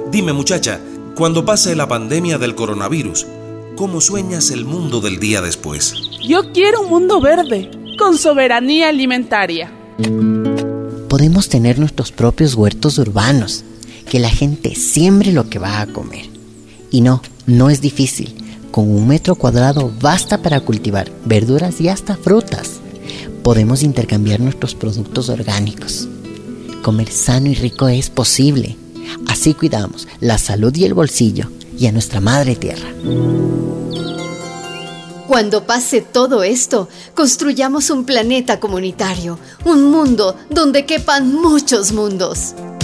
Dime, muchacha, cuando pase la pandemia del coronavirus, ¿cómo sueñas el mundo del día después? Yo quiero un mundo verde, con soberanía alimentaria. Podemos tener nuestros propios huertos urbanos, que la gente siembre lo que va a comer. Y no es difícil. Con 1 metro cuadrado basta para cultivar verduras y hasta frutas. Podemos intercambiar nuestros productos orgánicos. Comer sano y rico es posible. Así cuidamos la salud y el bolsillo y a nuestra madre tierra. Cuando pase todo esto, construyamos un planeta comunitario, un mundo donde quepan muchos mundos.